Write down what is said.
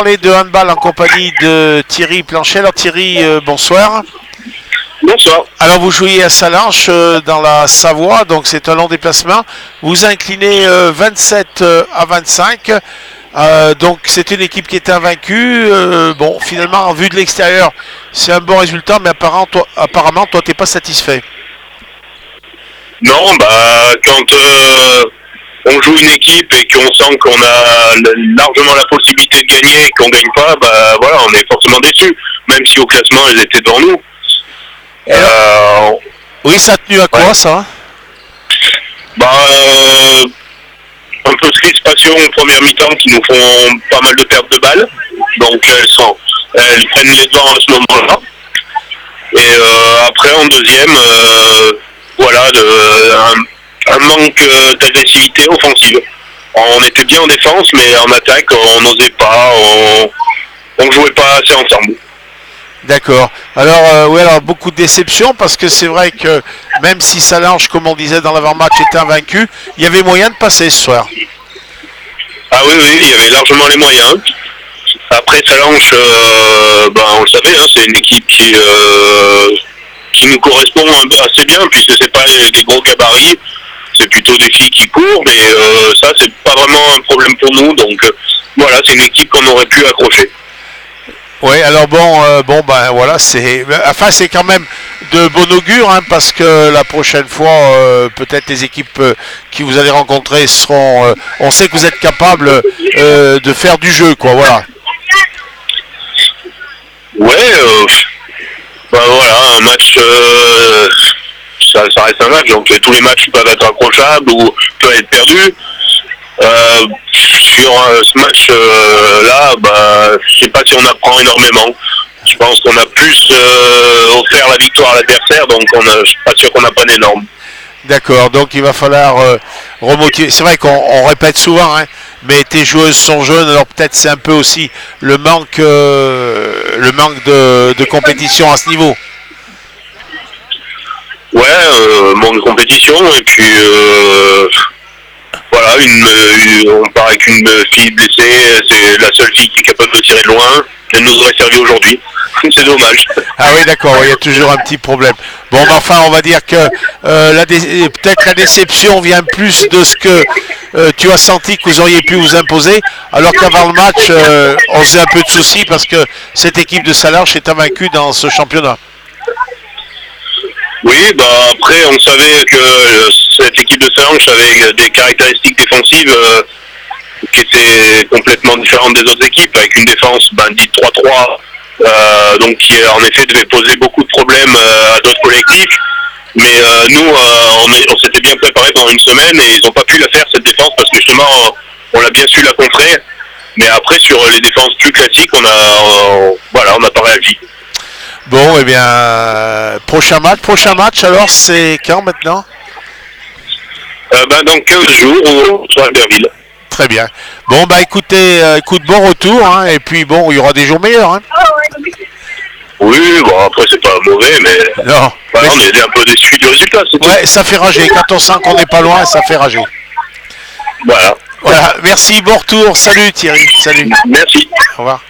Parler de handball en compagnie de Thierry Planchet. Alors Thierry, bonsoir. Bonsoir. Alors vous jouiez à Salanches dans la Savoie, donc c'est un long déplacement. Vous inclinez 27 à 25. Donc c'est une équipe qui était invaincue. Bon, finalement, en vue de l'extérieur, c'est un bon résultat, mais apparemment, toi, t'es pas satisfait. Non, quand on joue une équipe et qu'on sent qu'on a largement la possibilité de gagner et qu'on gagne pas, voilà, on est forcément déçu, même si au classement, elles étaient devant nous. Oui, ça a tenu à quoi, ouais. Ça un peu de crispation en première mi-temps qui nous font pas mal de pertes de balles. Donc elles prennent les devants à ce moment-là. Et après en deuxième, voilà, un manque d'agressivité offensive. On était bien en défense, mais en attaque, on n'osait pas, on jouait pas assez ensemble. D'accord. Alors, beaucoup de déception parce que c'est vrai que même si Salanches, comme on disait dans l'avant-match, était invaincu, il y avait moyen de passer ce soir. Ah oui, il y avait largement les moyens. Après Salanches, on le savait, hein, c'est une équipe qui nous correspond assez bien puisque c'est pas des gros gabarits, c'est plutôt des filles qui courent, mais ça c'est pas vraiment un problème pour nous. Donc voilà, c'est une équipe qu'on aurait pu accrocher. Oui, alors voilà, c'est quand même de bon augure, hein, parce que la prochaine fois, peut-être les équipes qui vous allez rencontrer seront, on sait que vous êtes capable de faire du jeu, quoi, voilà. Ouais, voilà, un match, ça reste un match, donc tous les matchs peuvent être accrochables ou peuvent être perdus. Sur ce match-là, je sais pas si on apprend énormément. Je pense qu'on a plus offert la victoire à l'adversaire, donc je suis pas sûr qu'on apprenne énorme. D'accord, donc il va falloir remotiver. C'est vrai qu'on répète souvent, hein, mais tes joueuses sont jeunes, alors peut-être c'est un peu aussi le manque de compétition à ce niveau. Ouais, manque de compétition, et puis voilà, on part avec une fille blessée, c'est la seule fille qui est capable de tirer de loin. Elle nous aurait servi aujourd'hui. C'est dommage. Ah oui, d'accord, il y a toujours un petit problème. Bon, mais enfin, on va dire que peut-être la déception vient plus de ce que tu as senti que vous auriez pu vous imposer, alors qu'avant le match, on faisait un peu de soucis parce que cette équipe de Salanches est invaincue dans ce championnat. Oui, après, on savait que cette équipe de Salanches avait des caractéristiques défensives qui étaient complètement différentes des autres équipes, avec une défense dite 3-3, donc qui en effet devait poser beaucoup de problèmes à d'autres collectifs. Mais nous, on s'était bien préparé pendant une semaine et ils n'ont pas pu la faire, cette défense, parce que justement, on l'a bien su la contrer. Mais après, sur les défenses plus classiques, on n'a pas réagi. Bon, eh bien, prochain match, alors, c'est quand maintenant? Dans 15 jours, sur Albertville. Très bien. Bon, écoutez, bon retour, hein, et puis bon, il y aura des jours meilleurs, hein. Oui, après, c'est pas mauvais, mais... Non. On est un peu déçus du résultat, c'est tout. Ouais, ça fait rager. Quand on sent qu'on n'est pas loin, ça fait rager. Voilà. Voilà, merci, bon retour. Salut Thierry, salut. Merci. Au revoir.